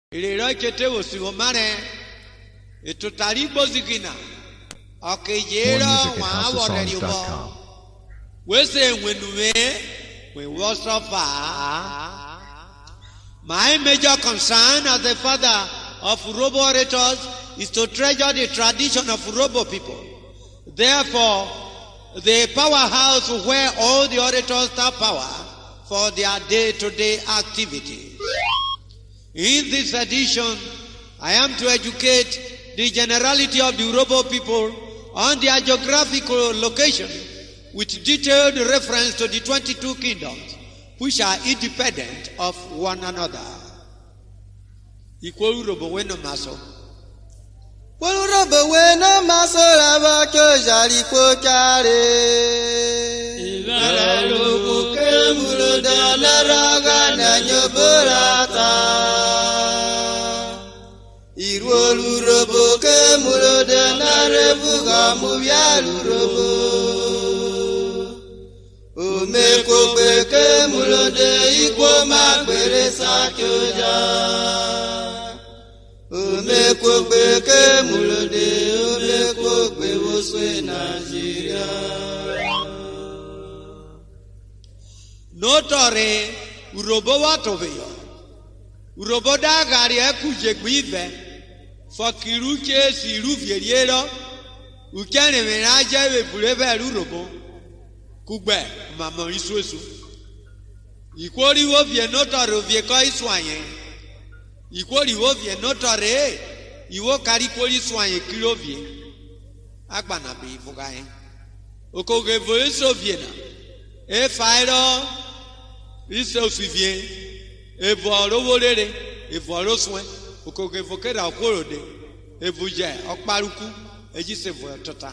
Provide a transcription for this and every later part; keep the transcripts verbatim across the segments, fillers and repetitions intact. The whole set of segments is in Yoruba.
Ilero chete usiwomane itutaribo zikina okejero wa awore yubo wese wenuwe we wosofa. My major concern as the father of Urobo orators is to treasure the tradition of Urobo people. Therefore, the powerhouse where all the orators have power for their day-to-day activities. In this edition, I am to educate the generality of the Urobo people on their geographical location with detailed reference to the twenty-two kingdoms which are independent of one another. Ikwo Urobo weno maso. Urobo weno maso lava kyo jali kwo kare. Ibara lugu ke muloda na raga na nyoborata. Irwo Urobo ke muloda na revuga mubya Urobo. Umeko beke mulode ikwo magbere sakyoja. Umeko beke mulode umeko bewoswe Nigeria. Notore Urobo watoveyo. Urobo da gari ekuje gbive. Fokiruche siru vieriero. Ukene menaje we bulebe Urobo. Kugbe mama isuesu ikwori wo vie notare vie ko iswanye ikwori wo vie notare iwo kari kwori swanye kilo vie agbana be ifugaye okoge vo eso vie na e fairo iso sivie e vo rowo rere e vo roswen okoge vo kera okorode e vuje oparuku eji se vo tota.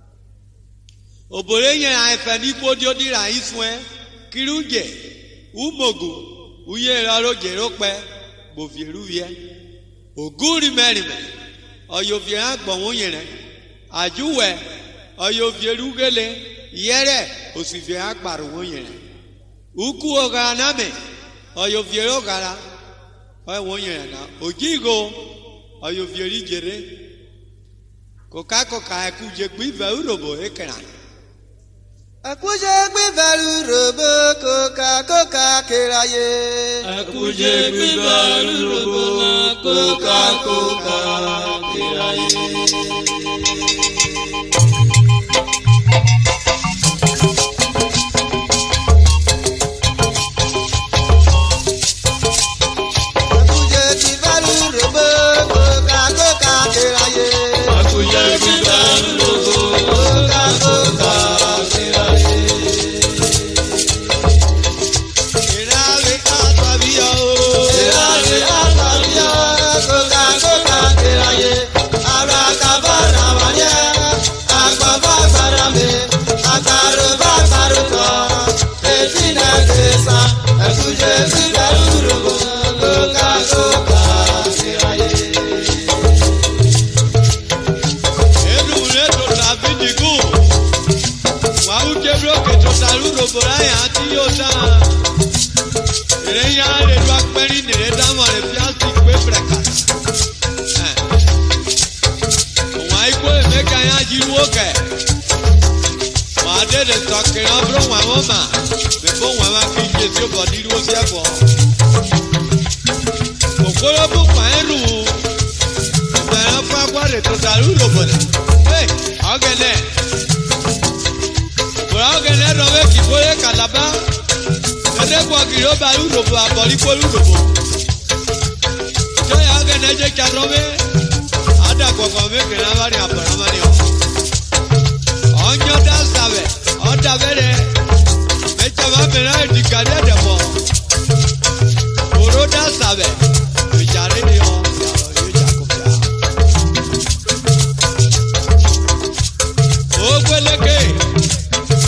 Obore yen afa ni podio dira iswen kiruje umogu uye raro jero pe bovieru ye oguri merime oyo vie agbon won yen ajuwe oyo vieru gele yere osivie agbaru won yen uku oga na me oyo viero gara oyo won yen na ojigo oyo vieri jere koka koka ekuje gbive Urobo ekran. Akuje gbivalu Urobo koka koka keraye. Akuje gbivalu Urobo koka koka keraye.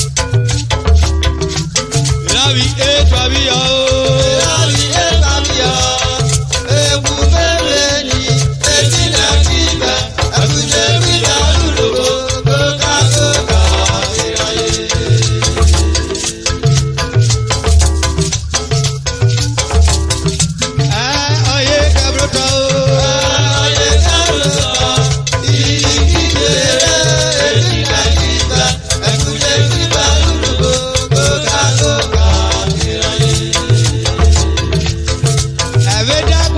Todavía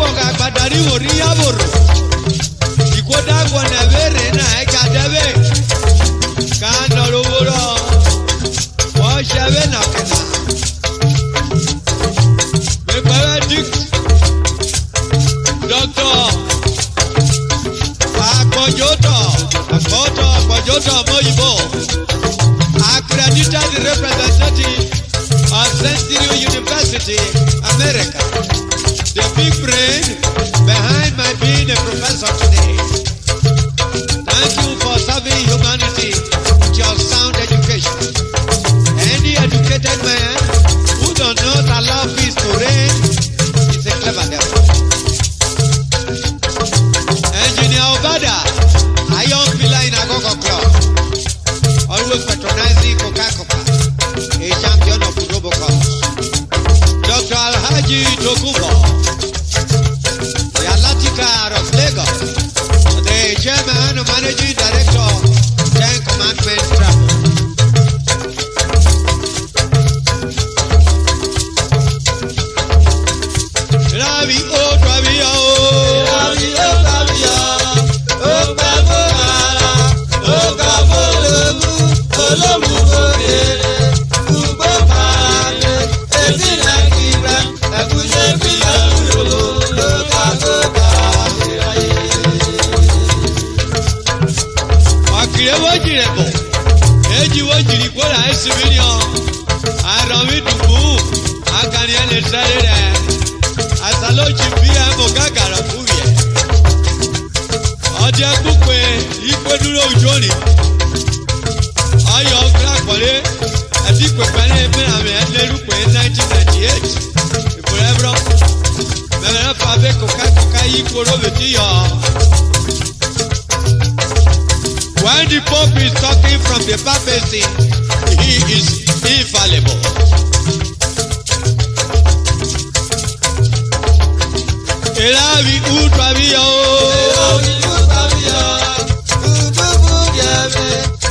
wọ̀gà gbàdàrí wòrí yàbòrò. Ìkódà gbọ̀nà bèrè náà ẹ̀ka dẹ́bẹ̀. Ká nọ lówó rọ̀. Wọ́n ṣe bẹ́ẹ̀ nà kẹ̀nà. Mẹ̀pẹ̀rẹ̀ dík. Dọ́kítọ̀. Àpọ̀jọ́tọ̀. Àpọ̀tọ̀ àpọ̀jọ́tọ̀ mọ́yìnbó. Accredited representative of Centennial University, America. The big brain behind my being a professor today. Thank you for serving humanity with your sound education. Any educated man who does not allow peace to reign is a clever devil. Engineer Obada, Iron Pillar in Agogo Club. Always patronizing Coca-Cola, a champion of Robocop. Doctor Alhaji Tokubo, the Alatika of Lagos, the chairman and managing director of Ten Commandments Travel. Ravi O Travia O, Ravi O Travia, O Babora, O Babora. Olómù òkèèrè, gbogbo pààrẹ, èsì nàìjíríà, ẹ̀kúnṣe bí àdúró, lóka lóka ìráyè. Ọ̀kìrẹ́ wọ́n jìrẹ̀ bọ̀, èjì wọ́n jìrì kóra ẹ̀sìn mi ni ọ́. Àrùn mi dùnkù, akànnì ẹni sẹ́rí rẹ̀. Àṣàlójì bí ẹ mọ̀ gàgàrà fún yẹ. Ọdẹ kúpe, ìpè dúró òjò ni. Ayọ̀ ọ̀gbìn àkọ́lé ẹ̀dí pẹ̀pẹ́lẹ́ mẹ́rin ẹ̀lẹ́rú pé nineteen ninety eight ìbúrẹ́ ẹ̀rọ mẹ́rin fàbẹ́ kòkákòká yí kóró bètí yọ. When the Pope is talking from the papacy, he is infallible. Elavi utraviyo. Elavi utraviyo. Udubu yẹ̀mẹ̀.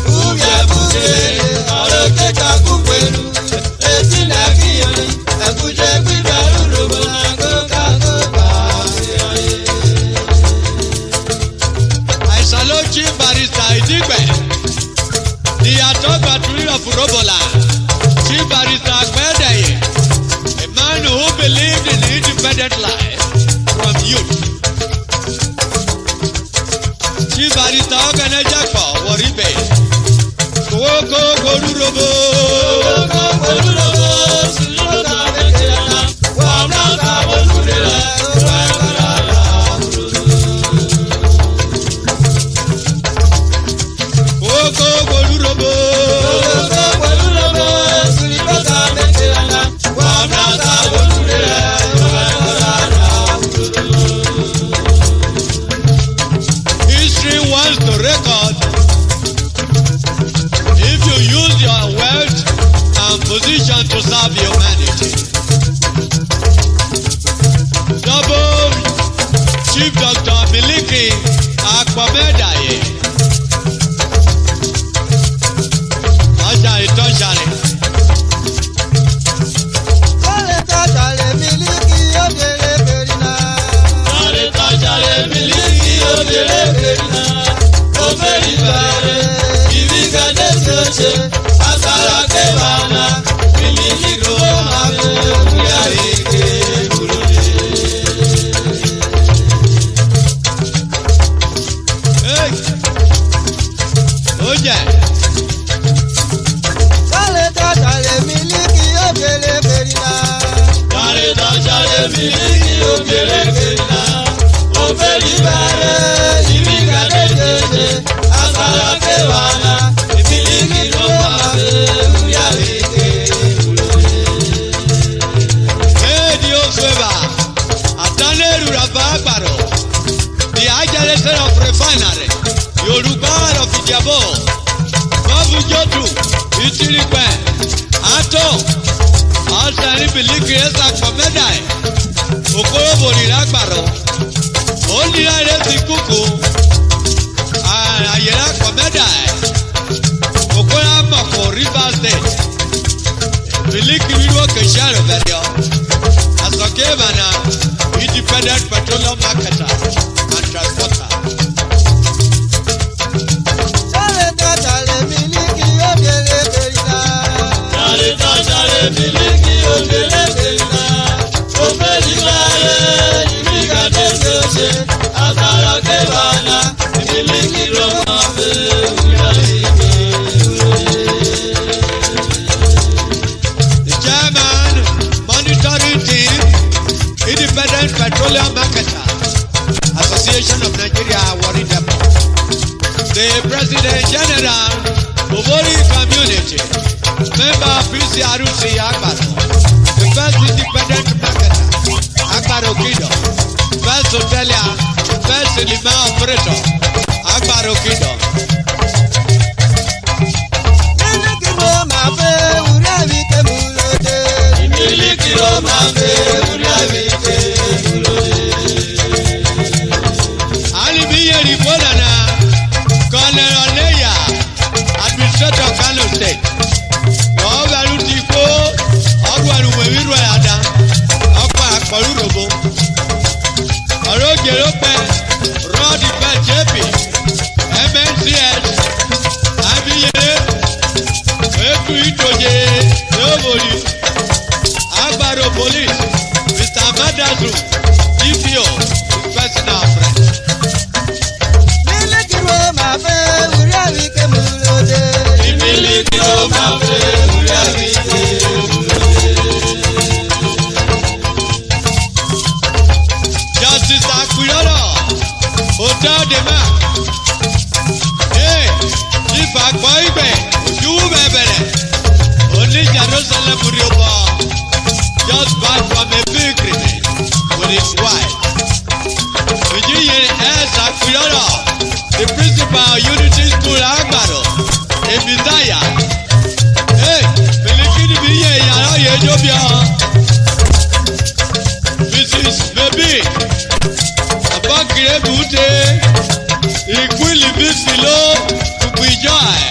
Àròkẹ́ta kúpẹ̀lú, etí nàkíyànjú, ẹ̀kújẹ́ gbígbà lódòbó náà kókà kókà ìráyè. Àìsàn ló jí barista ìdígbẹ̀. Ìyàtọ̀ gbàtúrí ọ̀fùrọ̀bọ̀là. Jí barista gbẹ́dẹ̀yẹ. A man who believed in independent life from youth. Jí barista ọ̀gànẹ́jà pọ̀ wọ̀rí bẹ́ẹ̀. Koko korurobo, koko korurobo, siloka bekerana, wamnaka bolurela, wakarala Koko korurobo, koko korurobo, siloka bekerana, wamnaka bolurela, wakarala History wants to record. If you use your wealth and position to serve humanity. Double Chief Doctor Miliki Akpomedaye. Ọjà ìtọ́sàlẹ̀. Kọ́lé tọ́sàlẹ̀ Miliki Obìnrin Fèrìnà. Kọ́lé tọ́sàlẹ̀ Miliki Obìnrin Fèrìnà. Obìnrin Fèrìnà. Asara kebana, miliki roma me, uyari ke bulode. Hey, oja. Kale tọ́sàlẹ̀ miliki obìnrin fèrìnà. Kale tọ́sàlẹ̀ miliki obìnrin fèrìnà. Obìnrin bẹ̀rẹ̀ ìbí kàdé jẹjẹ. Asara kebana. Yorùbá of Ìjẹ̀bú, Bọ́bú Jọ́dù, Ìtìrìpẹ̀, Àtọ̀, Ọ̀sẹ̀ Níbìlíkì Ẹ̀sà Kọ̀mẹ́dà ẹ̀, Òkúròbò Nìlágbàrọ̀, Ònìyà Ẹ̀rẹ́sì Kúkú, Àyẹ̀rẹ́ Kọ̀mẹ́dà ẹ̀, Òkúrà Mọ̀kò Rivers State, Bìlíkì Wíwọ́ Kẹ̀síàrò Bẹ̀rẹ̀, Àsọ̀kẹ́ Ìbànà, Ìdìpẹ̀ independent petroleum marketer and transporter. The chairman, monitoring team, independent petroleum marketer, Association of Nigeria, Warri Depot. The President General, Obori Community, member of P C R C Agbaro, the first independent marketer, Agbaro Kingdom, first hotelier, first cinema operator, Agbaro Kingdom. Alibiyeri Bolana, Colonel Oneya, Administrator Kano State. Ọ̀gbẹ̀rún ti kó ọgbẹ̀rún wẹ̀wíru ẹ̀yàdá ọkọ̀ àpọ̀lú rògbò. Ọ̀rọ̀ ògèrè pẹ́ rọ́ọ̀dì pẹ́ J P M N C S Abiyere Eku Itoje Yobori Agbaro Police Mister Madazu D P O his personal friend. Justice Akuyolo, Hotel de Mark. Hey, if I buy it, you will be better. Only Jerusalem Murioba just back from a pilgrimage with his wife. Virginia S. Akuyolo, the principal of Unity School Agbaro, a Messiah. Hey, Belikini Biye Yara Yejobia. Missus Baby, Abakire Bute, Ikwili Bisilo, Kupijoy.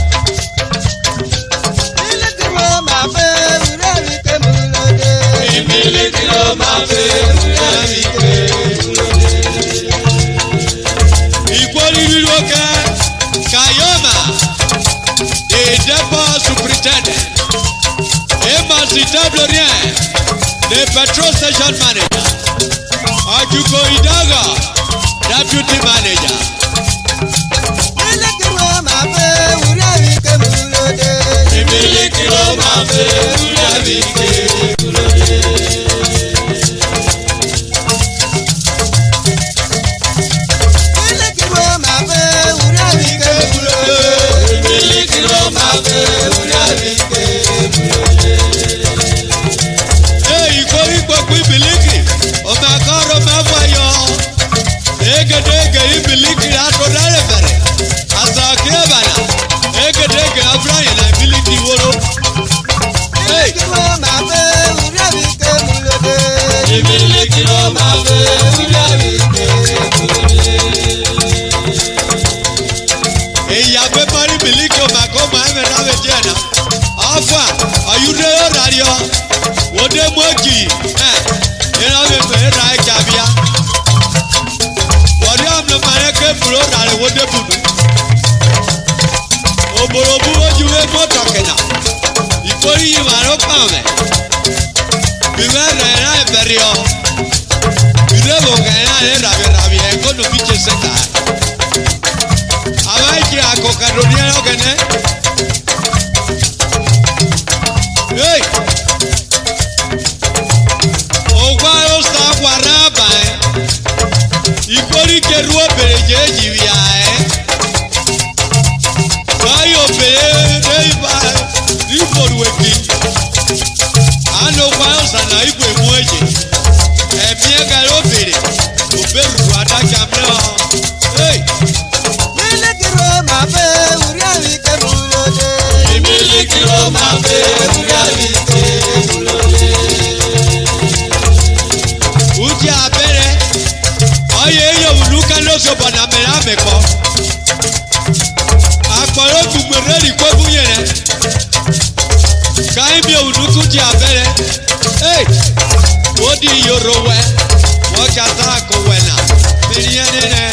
Ikwili Biloka, Kayoma, the depot superintendent. Emma Zitablorien, the petrol station manager. Ajuko Idaga, deputy manager. Hey, Ikori Kwakwi Biliki, Omakaro Mafayo, Egedege Ibiliki Atodalebere, Asakebana, Egedege Abraham and Biliki Woro. Hey, Hey, Yabe Mari Biliki Omakoma Emenawe Jena. Alpha, are you there, Radio? What they monkey? Eh, you know, we pay right, Jabia. What you have the American blood and what they put? Oh, Borobu, you have more talking now. Before you are not coming. We were there, I bury you. We never can I have a rabbi and go to beach center. I like you, I cook a Ronia again. Hey! Ogwaro sa waraba eh. Ikori keru obere jeji ya eh. Bayo obere reiba riforu weki. Ano gwaro sa na igwe mu eje. Emi ega obere. Oberu adaja mle o. Hey! Mele kiro ma be uri ari ke mulode. Mele kiro ma be uri ari ke mulode. Uji abere. Oye yo uluka no so bana mera meko. Akporo gbugbe ri ko bu yen. Kai mi uluku ji abere. Hey! Odi yorowe. Wọ́jà tá kò wẹ̀nà. Mìíràn nínú.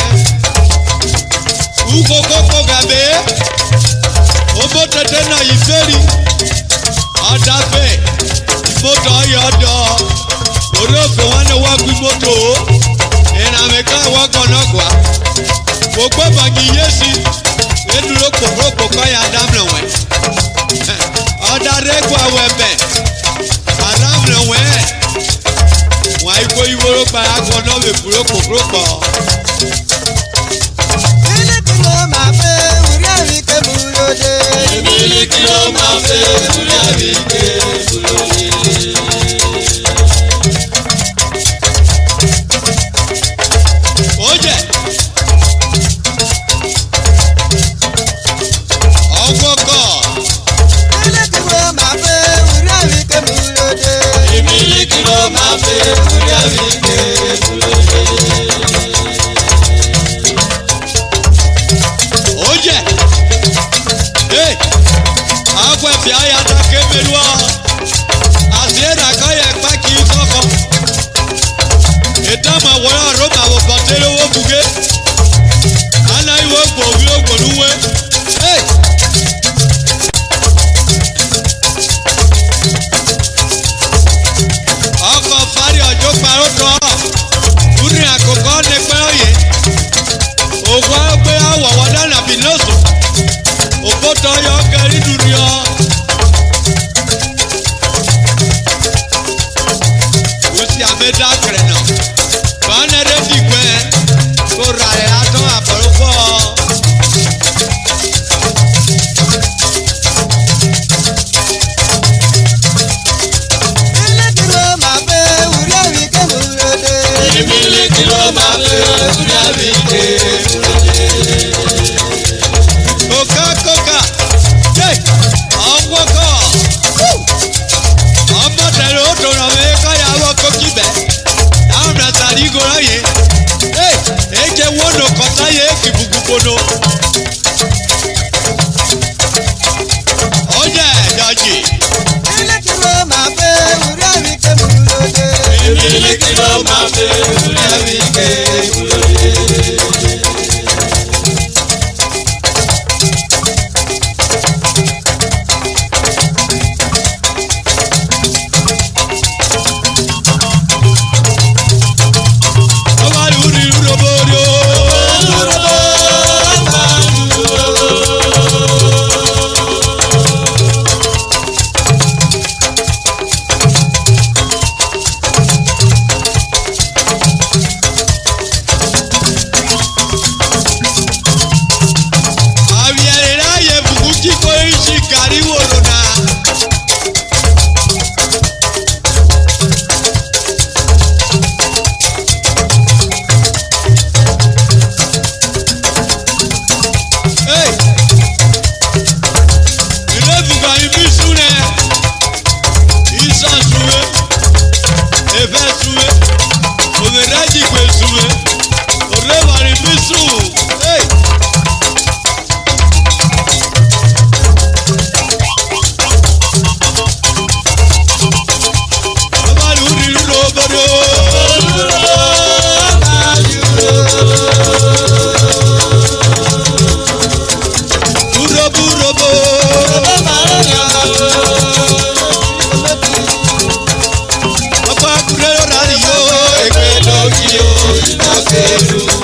Ukokoko gàbé. Obo tètè náà yìí fẹ́ri. Ọ̀dà fẹ́. Ìmọ̀tò ọ̀yọ̀ ọ̀dọ̀. Orí òfin wọn ni wọ́n gbé mọ́tò. Ìrìnàmì ká wọ́n gbọ́nà gbà. Gbogbo bàgì yé si. Eduro kpokpokpo kọ́ ya dámlẹ̀ wẹ̀. Ọ̀dà rẹ̀ kó awọ ẹ̀bẹ̀. Àdámlẹ̀ wẹ̀. Wọ́n ayíkó ìwúrò gba agbọ̀ náà lè kúrò kpokpokpo. Mílíkì ló máa fẹ́ orí àríkè mú lóde. Mílíkì ló máa fẹ́ orí àríkè mú lóde. Oye. Ọgbọ́kọ̀. Mílíkì ló máa fẹ́ orí àríkè mú lóde. Mílíkì ló máa fẹ́ orí àríkè mú lóde. Oye. Hey. Agwa fi aya ta kemelu ọ. Àṣìyẹ́dà kọ́ yẹ pẹ́ kí n kọ́kọ́. Ìdámọ̀ wọ́n àrọ́mà wò kọ́tẹ́lẹ̀ owó buge. Àná ìwé gbòòwì ògbòlúwé. Hey. Ọkọ̀ fari ọjọ́ parọ́ tọ́. Kúrin àkọ́kọ́ ní pẹ́ òye. Ògùn àgbẹ̀ àwọ̀wọ́ dáná bí lọ́sùn. Òkòtò yọ kẹrí dùnú yọ. Wòsì àmẹ́dá kẹrẹ̀ náà. Bọ́nẹ̀rẹ̀ dìgbẹ́ kó ra ẹ̀ atọ́ àpọ̀lọpọ̀. Mílíkì ló máa fẹ́ orí àríkè mú lóde. Mílíkì ló máa fẹ́ orí àríkè mú lóde. Coca-Cola. Hey. Ọgbọ́kọ̀. Ọmọ tẹ̀lé ó dòrò mi káyà wọ kókì bẹ̀. Àwọn nàta ní gòrò yé. Hey. Èjè wọ́n nò kọ́tà yé kìbùkùbọ̀nò. Ọjà ẹ̀dọ́jì. Mílíkì ló máa fẹ́ orí àríkè mú lóde. Mílíkì ló máa fẹ́ orí àríkè mú lóde. Ọba lùrì rúdòbòdò. Àwìyẹ̀rẹ̀ láàyè bùkún kíkó ìṣì gàrí wòrò náà. Hey. Ilé ìbùkún ibi súnẹ̀. Ìsàn súnwé. Ẹ̀fẹ̀ súnwé. Òmìnira jìgbè súnwé. Òrèwàrí bí sùn. Hey. Ọba lùrì rúdòbòdò. Rúdòbúròbò. Ọba kúrẹ́ lọ́la ni yóò. Ègbè lókì o, ìdákẹ́rù.